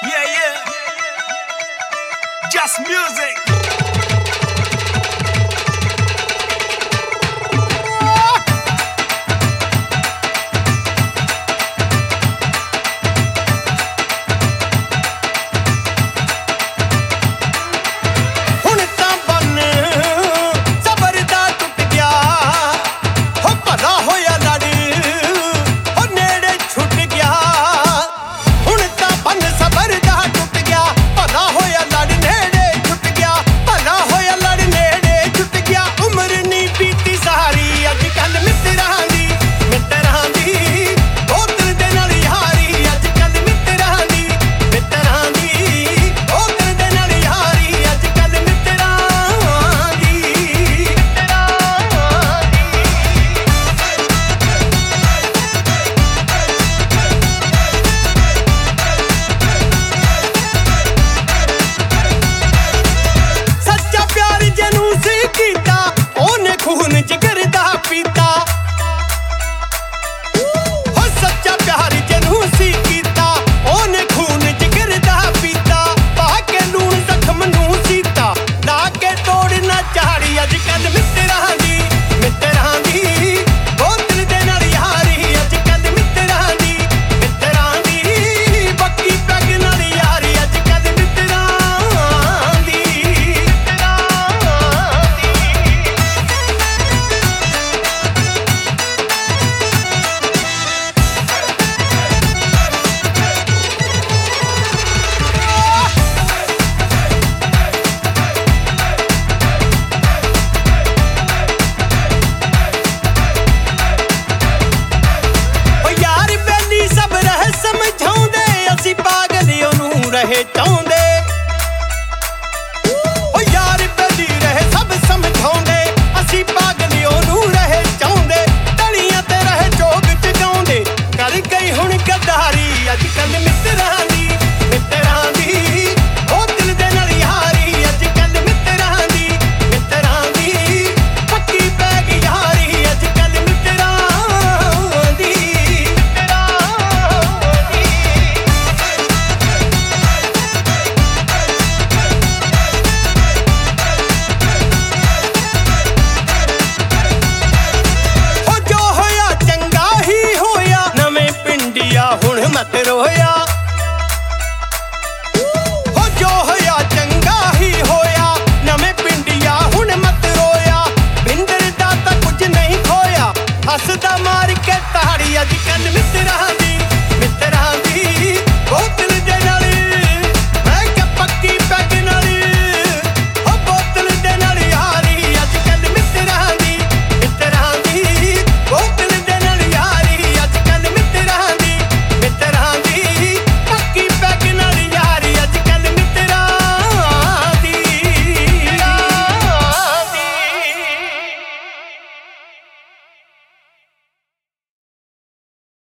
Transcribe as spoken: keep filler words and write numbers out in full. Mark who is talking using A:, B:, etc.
A: Yeah, yeah. Just music.
B: ਰਹੇ ਚਾਹੁੰਦੇ ਓ ਯਾਰ ਬੈਲੀ ਰਹੇ ਸਭ ਸਮਝਾਉਂਦੇ ਅਸੀਂ ਪਾਗਲ ਉਹਨੂੰ ਰਹੇ ਚਾਹੁੰਦੇ ਤਲੀਆਂ ਤੇ ਰਹੇ ਚੋਗ ਚ ਗਾਉਂਦੇ ਕਰ ਗਈ ਹੁਣ ਗੱਦਾਰੀ ਅੱਜ ਕੱਲ ਮਿੱਤਰਾਂ ਦੀ ਮਿੱਤਰਾਂ ਦੀ ਉਹ ਦਿਲ ਦੇ ਨਾਲ ਯਾਰੀ ਅੱਜ ਕੱਲ ਮਿੱਤਰਾਂ ਦੀ ਮਿੱਤਰਾਂ ਦੀ ਪੱਕੀ ਪੈ ਗਈ ਯਾਰੀ ਅੱਜ ਕੱਲ ਮਿੱਤਰਾਂ ਦੀ ਹੁਣ ਮਤ ਰੋਇਆ